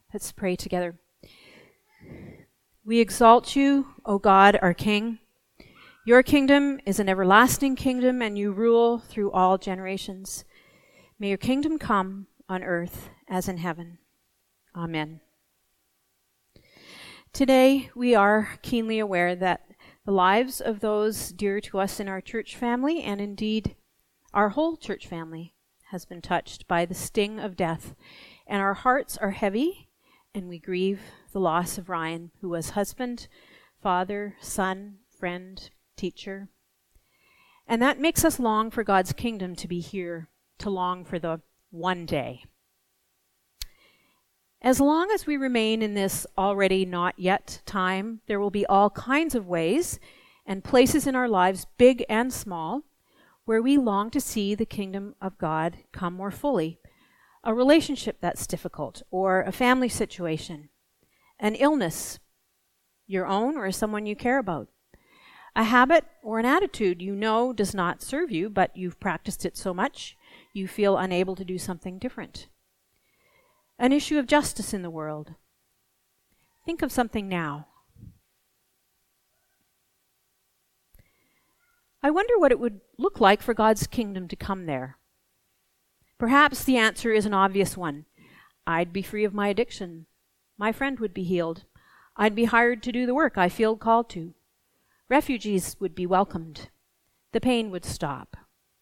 Let's pray together. We exalt you, O God, our King. Your kingdom is an everlasting kingdom, and you rule through all generations. May your kingdom come on earth as in heaven. Amen. Today, we are keenly aware that the lives of those dear to us in our church family, and indeed our whole church family, has been touched by the sting of death, and our hearts are heavy, and we grieve the loss of Ryan, who was husband, father, son, friend, teacher. And that makes us long for God's kingdom to be here, to long for the one day. As long as we remain in this already not yet time, there will be all kinds of ways and places in our lives, big and small, where we long to see the kingdom of God come more fully. A relationship that's difficult, or a family situation, an illness, your own or someone you care about, a habit or an attitude you know does not serve you, but you've practiced it so much you feel unable to do something different. An issue of justice in the world. Think of something now. I wonder what it would look like for God's kingdom to come there. Perhaps the answer is an obvious one. I'd be free of my addiction. My friend would be healed. I'd be hired to do the work I feel called to. Refugees would be welcomed. The pain would stop.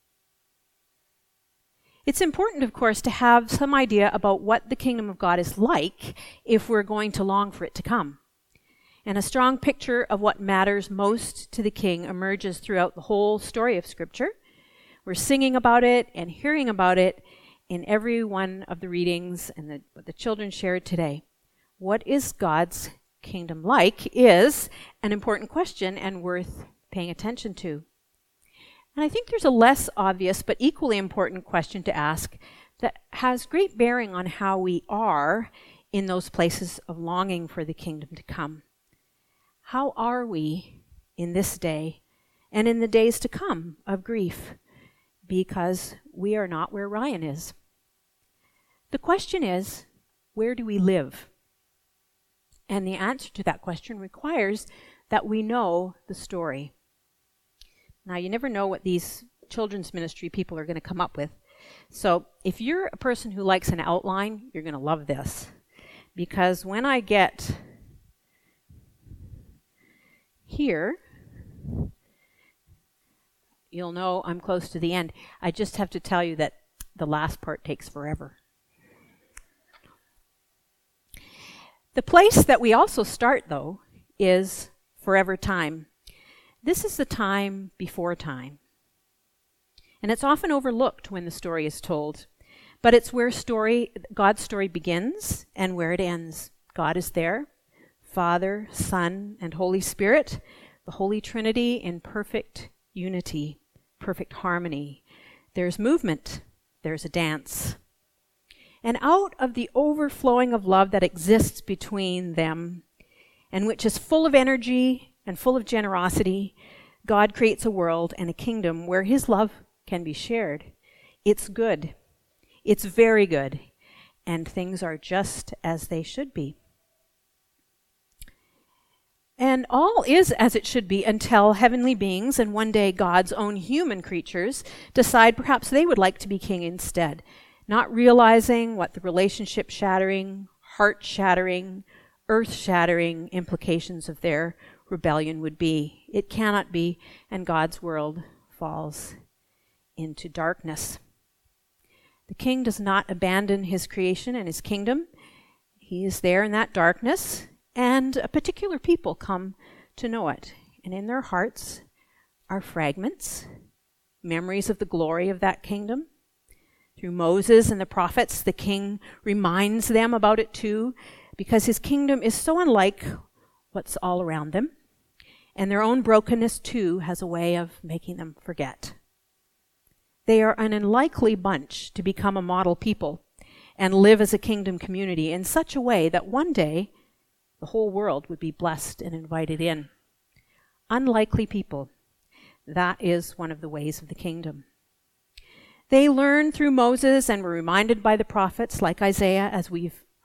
It's important, of course, to have some idea about what the kingdom of God is like if we're going to long for it to come. And a strong picture of what matters most to the King emerges throughout the whole story of Scripture. We're singing about it and hearing about it in every one of the readings and what the children shared today. What is God's kingdom like is an important question and worth paying attention to. And I think there's a less obvious but equally important question to ask that has great bearing on how we are in those places of longing for the kingdom to come. How are we in this day and in the days to come of grief? Because we are not where Ryan is. The question is, where do we live? And the answer to that question requires that we know the story. Now, you never know what these children's ministry people are going to come up with. So if you're a person who likes an outline, you're going to love this. Because when I get here, you'll know I'm close to the end. I just have to tell you that the last part takes forever. The place that we also start, though, is forever time. This is the time before time. And it's often overlooked when the story is told. But it's where God's story begins and where it ends. God is there, Father, Son, and Holy Spirit, the Holy Trinity in perfect unity, perfect harmony. There's movement, there's a dance. And out of the overflowing of love that exists between them, and which is full of energy and full of generosity, God creates a world and a kingdom where his love can be shared. It's good. It's very good. And things are just as they should be. And all is as it should be until heavenly beings and one day God's own human creatures decide perhaps they would like to be king instead, not realizing what the relationship-shattering, heart-shattering, earth-shattering implications of their rebellion would be. It cannot be, and God's world falls into darkness. The king does not abandon his creation and his kingdom. He is there in that darkness, and a particular people come to know it. And in their hearts are fragments, memories of the glory of that kingdom. Through Moses and the prophets, the king reminds them about it too, because his kingdom is so unlike what's all around them. And their own brokenness too has a way of making them forget. They are an unlikely bunch to become a model people and live as a kingdom community in such a way that one day the whole world would be blessed and invited in. Unlikely people. That is one of the ways of the kingdom. They learn through Moses and were reminded by the prophets like Isaiah, as we've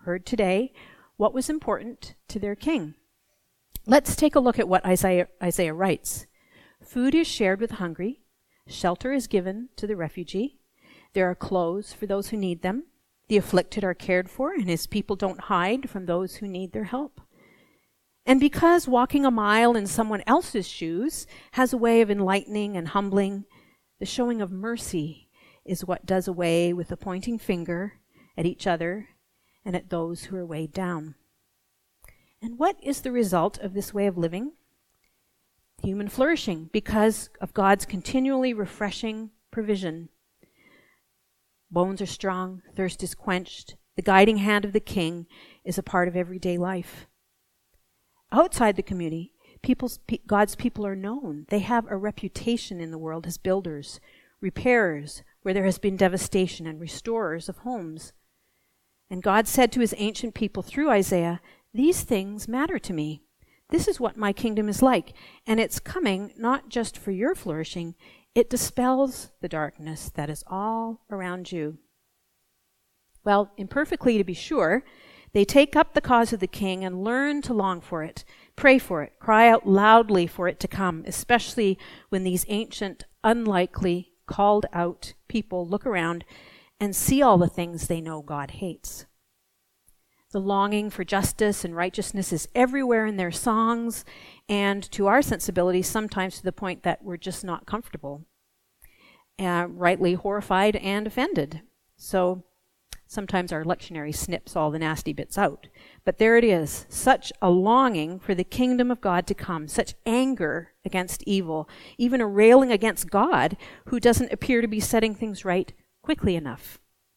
heard today what was important to their king. Let's take a look at what Isaiah writes. Food is shared with the hungry. Shelter is given to the refugee. There are clothes for those who need them. The afflicted are cared for, and his people don't hide from those who need their help. And because walking a mile in someone else's shoes has a way of enlightening and humbling, the showing of mercy is what does away with the pointing finger at each other and at those who are weighed down. And what is the result of this way of living? Human flourishing, because of God's continually refreshing provision. Bones are strong, thirst is quenched. The guiding hand of the King is a part of everyday life. Outside the community, God's people are known. They have a reputation in the world as builders, repairers, where there has been devastation, and restorers of homes. And God said to his ancient people through Isaiah, "These things matter to me. This is what my kingdom is like, and it's coming not just for your flourishing, it dispels the darkness that is all around you." Well, imperfectly to be sure, they take up the cause of the King and learn to long for it, pray for it, cry out loudly for it to come, especially when these ancient, unlikely, called out people look around and see all the things they know God hates. The longing for justice and righteousness is everywhere in their songs, and to our sensibilities, sometimes to the point that we're just not comfortable, rightly horrified and offended. So sometimes our lectionary snips all the nasty bits out. But there it is, such a longing for the kingdom of God to come, such anger against evil, even a railing against God who doesn't appear to be setting things right quickly enough.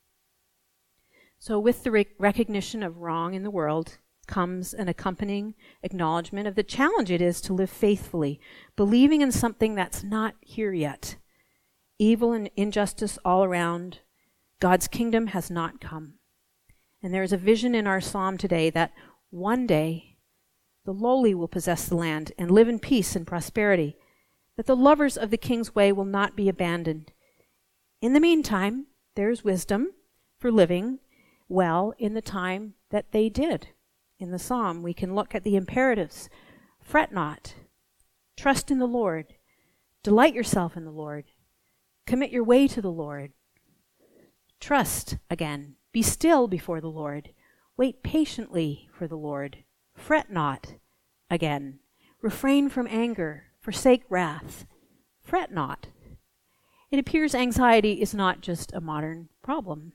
So with the recognition of wrong in the world comes an accompanying acknowledgement of the challenge it is to live faithfully, believing in something that's not here yet. Evil and injustice all around, God's kingdom has not come. And there is a vision in our psalm today that one day the lowly will possess the land and live in peace and prosperity, that the lovers of the King's way will not be abandoned. In the meantime, there's wisdom for living well in the time that they did. In the psalm, we can look at the imperatives. Fret not. Trust in the Lord. Delight yourself in the Lord. Commit your way to the Lord. Trust again. Be still before the Lord. Wait patiently for the Lord. Fret not again. Refrain from anger. Forsake wrath. Fret not. It appears anxiety is not just a modern problem.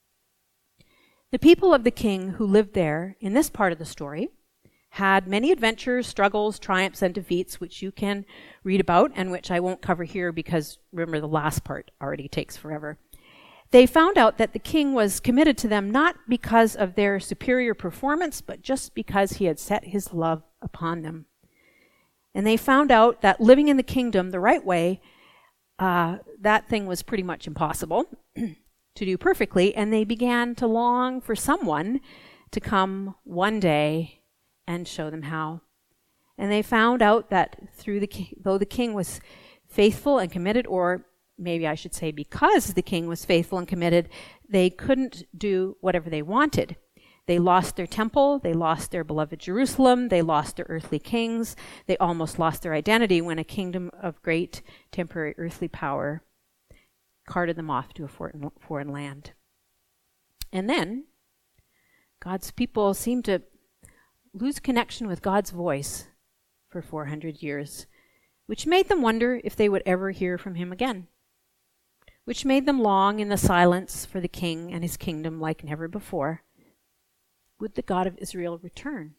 The people of the King who lived there in this part of the story had many adventures, struggles, triumphs, and defeats, which you can read about and which I won't cover here because, remember, the last part already takes forever. They found out that the King was committed to them not because of their superior performance, but just because he had set his love upon them. And they found out that living in the kingdom the right way, that thing was pretty much impossible to do perfectly, and they began to long for someone to come one day and show them how. And they found out that though the King was faithful and committed, or maybe I should say because the King was faithful and committed, they couldn't do whatever they wanted. They lost their temple, they lost their beloved Jerusalem, they lost their earthly kings, they almost lost their identity when a kingdom of great temporary earthly power carted them off to a foreign land. And then God's people seemed to lose connection with God's voice for 400 years, which made them wonder if they would ever hear from him again, which made them long in the silence for the King and his kingdom like never before. Would the God of Israel return?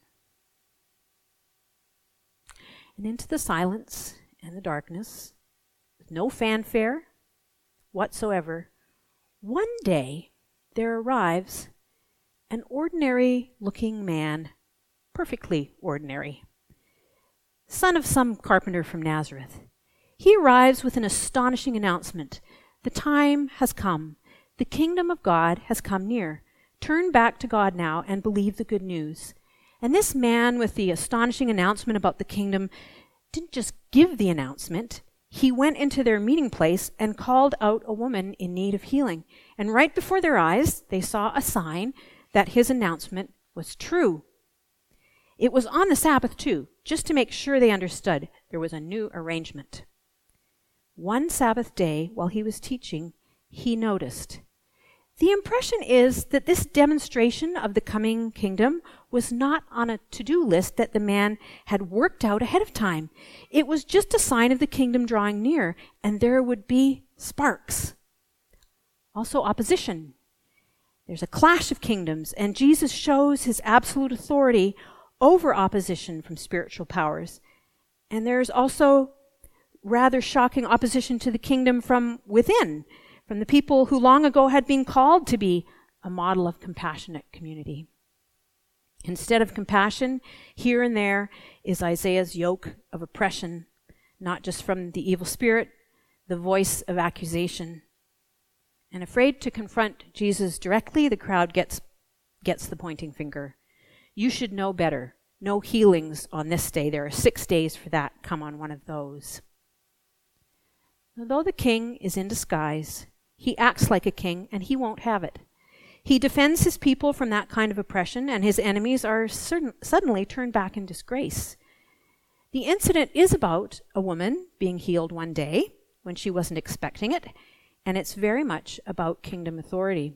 And into the silence and the darkness, with no fanfare whatsoever, one day there arrives an ordinary-looking man, perfectly ordinary, son of some carpenter from Nazareth. He arrives with an astonishing announcement. The time has come. The kingdom of God has come near. Turn back to God now and believe the good news. And this man with the astonishing announcement about the kingdom didn't just give the announcement. He went into their meeting place and called out a woman in need of healing. And right before their eyes, they saw a sign that his announcement was true. It was on the Sabbath too, just to make sure they understood there was a new arrangement. One Sabbath day, while he was teaching, he noticed. The impression is that this demonstration of the coming kingdom was not on a to-do list that the man had worked out ahead of time. It was just a sign of the kingdom drawing near, and there would be sparks. Also opposition. There's a clash of kingdoms, and Jesus shows his absolute authority over opposition from spiritual powers. And there's also rather shocking opposition to the kingdom from within, from the people who long ago had been called to be a model of compassionate community. Instead of compassion, here and there is Isaiah's yoke of oppression, not just from the evil spirit, the voice of accusation. And afraid to confront Jesus directly, the crowd gets the pointing finger. You should know better. No healings on this day. There are 6 days for that. Come on one of those. Although the king is in disguise, he acts like a king, and he won't have it. He defends his people from that kind of oppression, and his enemies are suddenly turned back in disgrace. The incident is about a woman being healed one day when she wasn't expecting it, and it's very much about kingdom authority.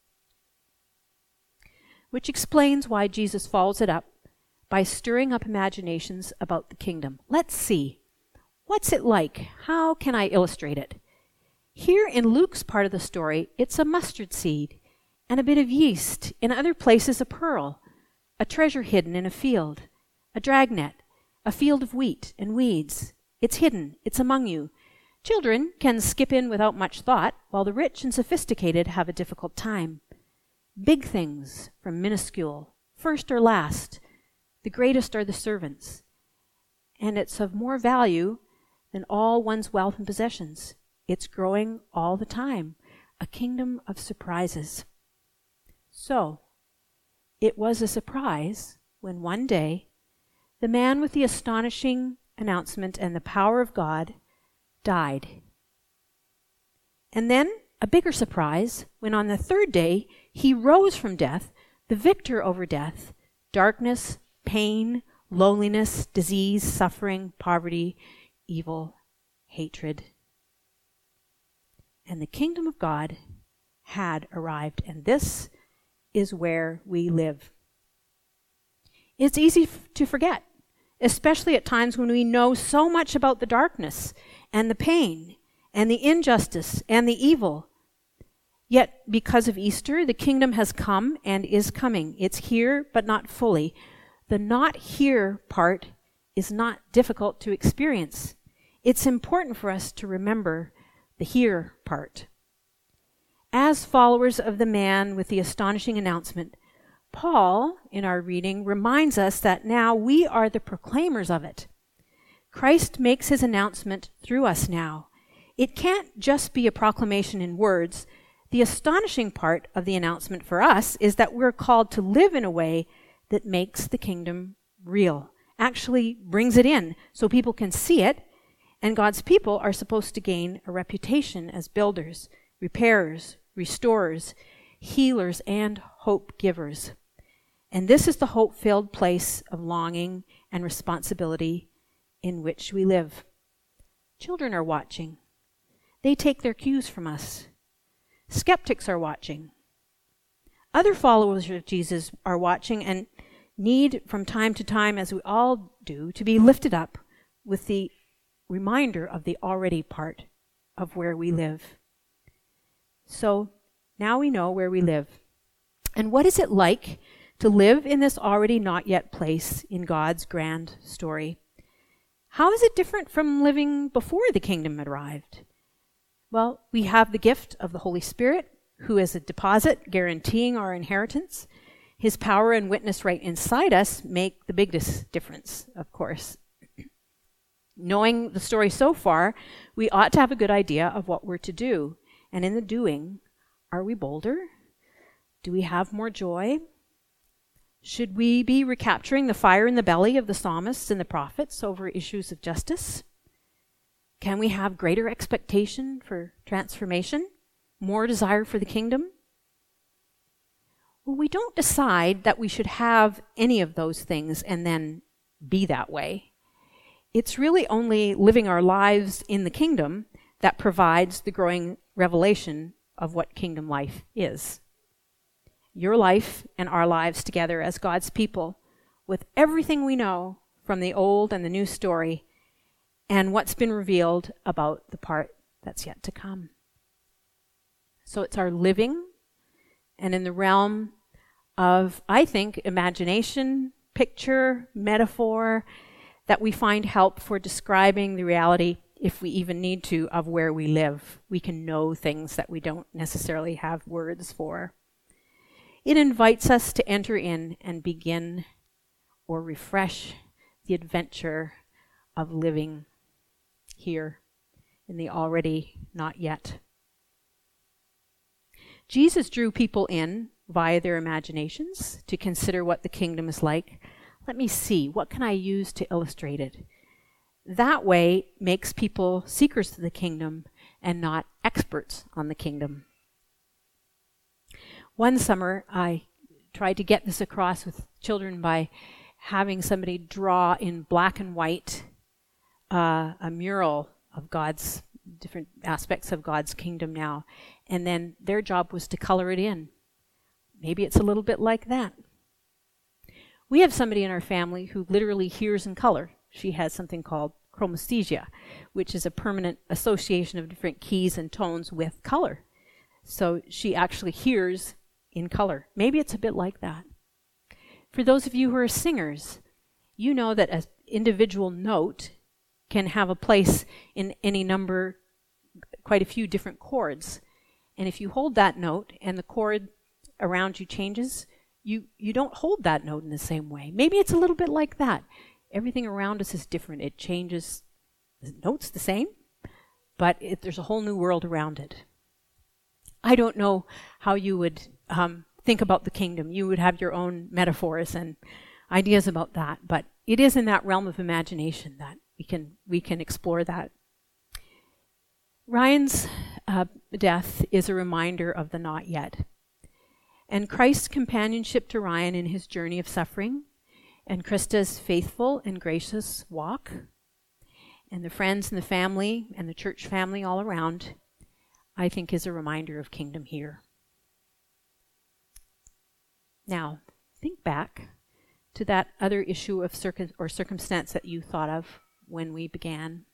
Which explains why Jesus follows it up by stirring up imaginations about the kingdom. Let's see. What's it like? How can I illustrate it? Here in Luke's part of the story, it's a mustard seed and a bit of yeast. In other places, a pearl, a treasure hidden in a field, a dragnet, a field of wheat and weeds. It's hidden. It's among you. Children can skip in without much thought, while the rich and sophisticated have a difficult time. Big things from minuscule, first or last. The greatest are the servants. And it's of more value than all one's wealth and possessions. It's growing all the time, a kingdom of surprises. So, it was a surprise when one day, the man with the astonishing announcement and the power of God died. And then, a bigger surprise, when on the 3rd day, he rose from death, the victor over death, darkness, pain, loneliness, disease, suffering, poverty, evil, hatred. And the kingdom of God had arrived, and this is where we live. It's easy to forget, especially at times when we know so much about the darkness and the pain and the injustice and the evil. Yet, because of Easter, the kingdom has come and is coming. It's here, but not fully. The not here part is not difficult to experience. It's important for us to remember the here part. As followers of the man with the astonishing announcement, Paul, in our reading, reminds us that now we are the proclaimers of it. Christ makes his announcement through us now. It can't just be a proclamation in words. The astonishing part of the announcement for us is that we're called to live in a way that makes the kingdom real, actually brings it in so people can see it, and God's people are supposed to gain a reputation as builders, repairers, restorers, healers, and hope givers. And this is the hope-filled place of longing and responsibility in which we live. Children are watching. They take their cues from us. Skeptics are watching. Other followers of Jesus are watching and need from time to time, as we all do, to be lifted up with the reminder of the already part of where we live. So now we know where we live. And what is it like to live in this already not yet place in God's grand story? How is it different from living before the kingdom had arrived? Well, we have the gift of the Holy Spirit, who is a deposit guaranteeing our inheritance. His power and witness right inside us make the biggest difference, of course. Knowing the story so far, we ought to have a good idea of what we're to do. And in the doing, are we bolder? Do we have more joy? Should we be recapturing the fire in the belly of the psalmists and the prophets over issues of justice? Can we have greater expectation for transformation? More desire for the kingdom? Well, we don't decide that we should have any of those things and then be that way. It's really only living our lives in the kingdom that provides the growing revelation of what kingdom life is. Your life and our lives together as God's people, with everything we know from the old and the new story, and what's been revealed about the part that's yet to come. So it's our living, and in the realm of, I think, imagination, picture, metaphor, that we find help for describing the reality, if we even need to, of where we live. We can know things that we don't necessarily have words for. It invites us to enter in and begin or refresh the adventure of living here in the already not yet. Jesus drew people in via their imaginations to consider what the kingdom is like. Let me see, what can I use to illustrate it? That way makes people seekers of the kingdom and not experts on the kingdom. One summer, I tried to get this across with children by having somebody draw in black and white a mural of God's different aspects of God's kingdom now. And then their job was to color it in. Maybe it's a little bit like that. We have somebody in our family who literally hears in color. She has something called chromesthesia, which is a permanent association of different keys and tones with color. So she actually hears in color. Maybe it's a bit like that. For those of you who are singers, you know that an individual note can have a place in any number, quite a few different chords. And if you hold that note and the chord around you changes, you don't hold that note in the same way. Maybe it's a little bit like that. Everything around us is different. It changes. The note's the same, but there's a whole new world around it. I don't know how you would think about the kingdom. You would have your own metaphors and ideas about that, but it is in that realm of imagination that we can explore that. Ryan's death is a reminder of the not yet. And Christ's companionship to Ryan in his journey of suffering, and Krista's faithful and gracious walk, and the friends and the family and the church family all around, I think is a reminder of kingdom here. Now, think back to that other issue of circumstance that you thought of when we began.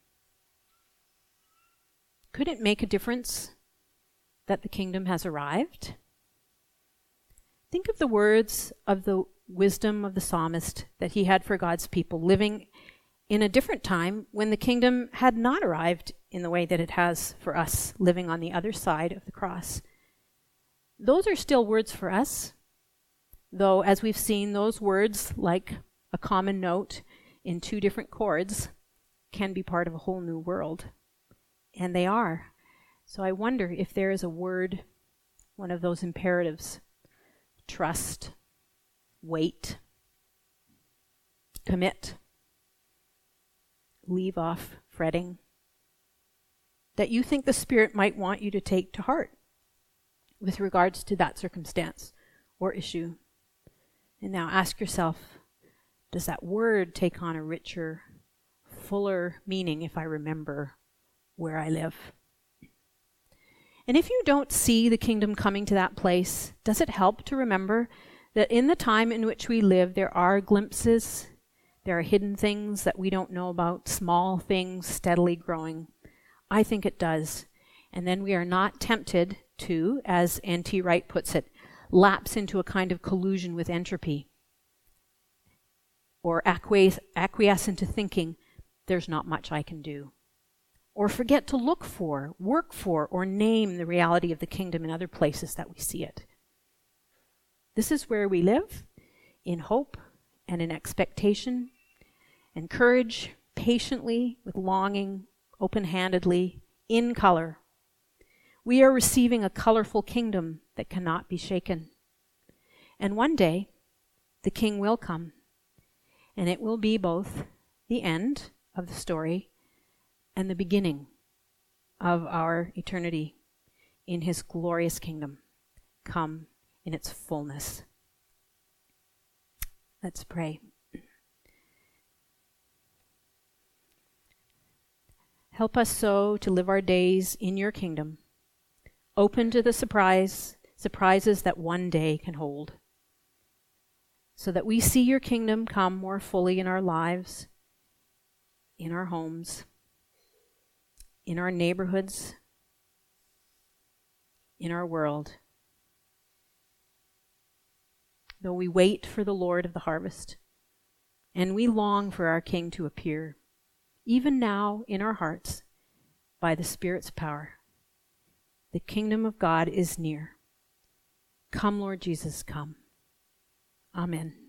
Could it make a difference that the kingdom has arrived? Think of the words of the wisdom of the psalmist that he had for God's people living in a different time when the kingdom had not arrived in the way that it has for us living on the other side of the cross. Those are still words for us, though as we've seen, those words, like a common note in two different chords, can be part of a whole new world. And they are. So I wonder if there is a word, one of those imperatives: trust, wait, commit, leave off fretting, that you think the Spirit might want you to take to heart with regards to that circumstance or issue. And now ask yourself, does that word take on a richer, fuller meaning if I remember where I live? And if you don't see the kingdom coming to that place, does it help to remember that in the time in which we live, there are glimpses, there are hidden things that we don't know about, small things steadily growing? I think it does. And then we are not tempted to, as N.T. Wright puts it, lapse into a kind of collusion with entropy, or acquiesce into thinking, there's not much I can do, or forget to look for, work for, or name the reality of the kingdom in other places that we see it. This is where we live, in hope and in expectation, and courage, patiently, with longing, open-handedly, in color. We are receiving a colorful kingdom that cannot be shaken. And one day, the King will come, and it will be both the end of the story and the beginning of our eternity in his glorious kingdom, come in its fullness. Let's pray. Help us so to live our days in your kingdom, open to the surprises that one day can hold, so that we see your kingdom come more fully in our lives, in our homes, in our neighborhoods, in our world. Though we wait for the Lord of the harvest, and we long for our King to appear, even now in our hearts, by the Spirit's power. The kingdom of God is near. Come, Lord Jesus, come. Amen.